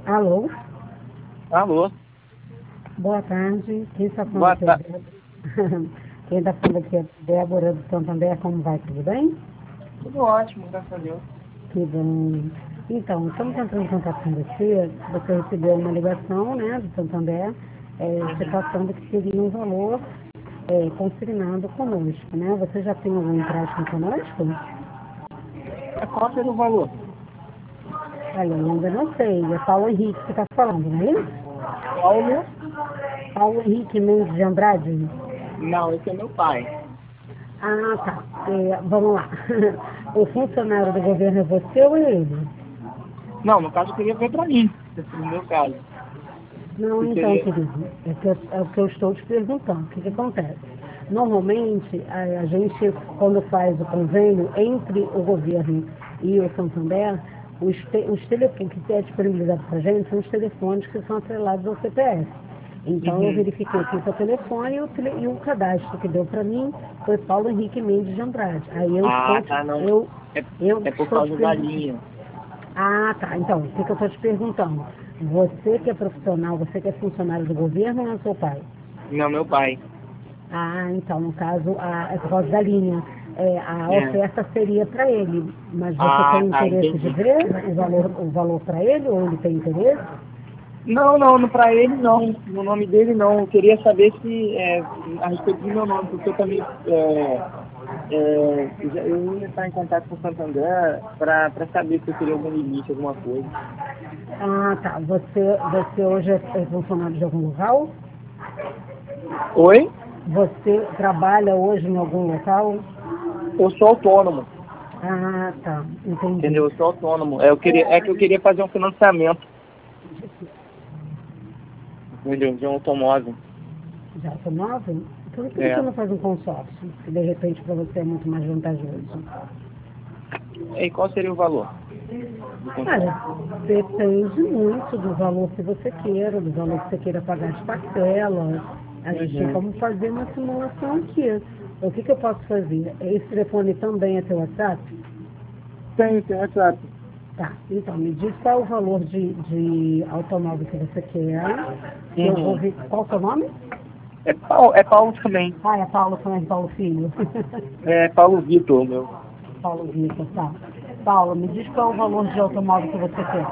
Alô? Alô? Boa tarde. Quem está falando Boa aqui é tarde. Débora. Quem está falando aqui é Débora do Santander. Como vai? Tudo bem? Tudo ótimo, graças a Deus. Que bom. Então, estamos entrando em contato com você. Você recebeu uma ligação, né, do Santander, se passando que seria um valor consignado conosco, né? Você já tem algum empréstimo conosco? Qual seria o valor? Olha, eu ainda não sei. É Paulo Henrique que está falando, não é isso? Paulo? Paulo Henrique Mendes de Andrade? Não, esse é meu pai. Ah, tá. Vamos lá. O funcionário do governo é você ou é ele? Não, no caso eu queria ver pra mim, no meu caso. Não, Que então, seria... querido, é o que eu estou te perguntando. O que acontece? Normalmente, a gente, quando faz o convênio entre o governo e o Santander, os telefones que é disponibilizado para a gente são os telefones que são atrelados ao CPF. Então, eu Uhum. verifiquei aqui o seu telefone e o cadastro que deu para mim foi Paulo Henrique Mendes de Andrade. Aí Ah, tá, não. É, eu é por estou te causa da perguntando. linha. Ah, tá. Então, o que eu estou te perguntando? Você que é profissional, você que é funcionário do governo ou é o seu pai? Não, meu pai. Ah, então, no caso, é por causa da linha. A É. oferta seria para ele, mas você Ah, tem tá, interesse de entendi. ver o valor para ele ou ele tem interesse? Não, pra ele não. No nome dele não. Eu queria saber se, a respeito do meu nome, porque eu também, eu ia estar em contato com o Santander pra saber se eu teria algum limite, alguma coisa. Ah, tá. Você hoje é funcionário de algum local? Oi? Você trabalha hoje em algum local? Eu sou autônomo, Ah, tá. Entendi. entendeu? Eu sou autônomo. É que eu queria fazer um financiamento, entendeu? De um automóvel. Já automóvel? Então, por que você É. não faz um consórcio? Que de repente para você é muito mais vantajoso. E qual seria o valor do Olha, consórcio? depende muito do valor que você queira, do valor que você queira pagar de parcela. A gente tem Uhum. como fazer uma simulação aqui. O que eu posso fazer? Esse telefone também é teu WhatsApp? Tem WhatsApp. Tá, então me diz qual é o valor de automóvel que você quer, que eu vou Uhum. ver. Qual é o seu nome? É Paulo também. Ah, é Paulo, também Paulo Filho. É Paulo Vitor, meu. Paulo Vitor, tá. Paulo, me diz qual é o valor de automóvel que você quer.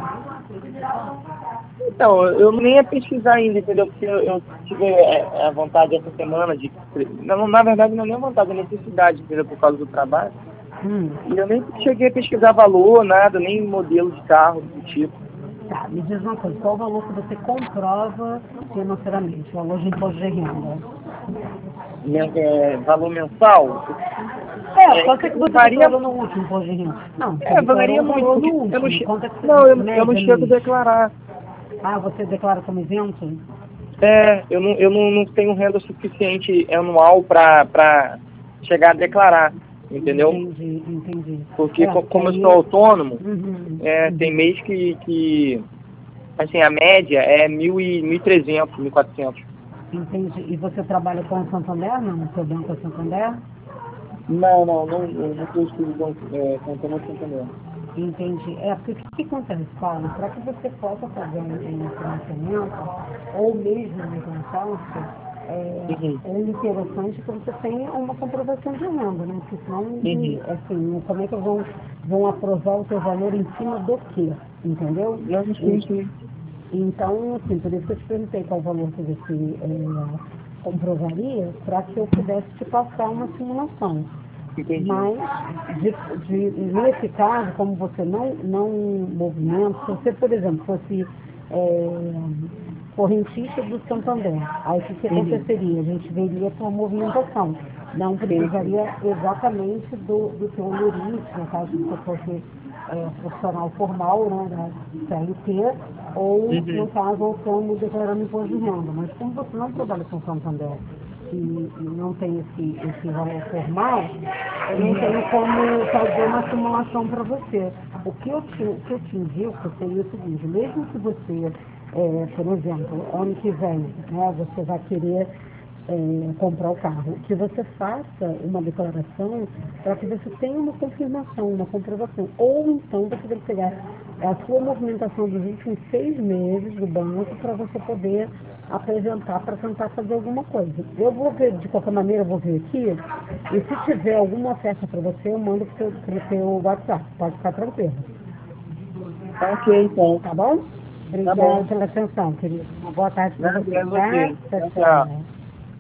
Então, eu nem ia pesquisar ainda, entendeu? Porque eu tive a vontade essa semana de... Não, na verdade, não é nem a vontade, é a necessidade, entendeu? Por causa do trabalho. Hum, E eu nem cheguei a pesquisar valor, nada, nem modelo de carro do tipo. tá, me diz uma coisa, qual o valor que você comprova financeiramente, o valor de imposto de renda? Valor mensal, Quanto é que você varia, declarou no último imposto de renda? Não, você declarou varia o muito, valor no porque último, quanto é que eu não média chego a mês? declarar. Ah, você declara como isento? Eu não tenho renda suficiente anual para chegar a declarar, entendeu? Entendi, entendi. Porque Porque como eu aí, sou autônomo, uhum, tem uhum, mês que assim, a média é 1.300, 1.400. entendi. E você trabalha com o Santander, não? O seu banco é Santander? Não estou estudando contando Santander. Entendi. Porque o que acontece, Paulo? Para que você possa fazer um financiamento, ou mesmo um consórcio, Uhum, é interessante que você tenha uma comprovação de renda, né? Porque senão, uhum. assim, como é que vão aprovar o seu valor em cima do quê? Entendeu? Não, E, sim. então, assim, por isso que eu te perguntei qual o valor que você comprovaria, para que eu pudesse te passar uma simulação. Entendi. Mas, nesse caso, como você não movimenta, se você, por exemplo, fosse correntista do Santander, aí o que Uhum. aconteceria? A gente veria a sua movimentação. Não Sim. precisaria exatamente do seu limite, no caso, se você fosse profissional formal, né, da CLT, ou, no Uhum. caso, autônomo declarando imposto de renda. Mas como você não trabalha com Santander e não tem esse valor formal, eu não tenho como fazer uma simulação para você. O que eu te indico seria o seguinte, mesmo que você, por exemplo, ano que vem, né, você vai querer comprar o carro, que você faça uma declaração para que você tenha uma confirmação, uma comprovação. Ou então você tem que pegar a sua movimentação dos últimos 6 meses do banco para você poder apresentar para tentar fazer alguma coisa. Eu vou ver, de qualquer maneira, eu vou ver aqui, e se tiver alguma oferta para você, eu mando para o teu WhatsApp, pode ficar tranquilo. Ok, então. Tá bom? Tá Obrigada bom. pela atenção, querido. Uma boa tarde para você, Obrigado a tá? você. Tchau, Tchau. tchau.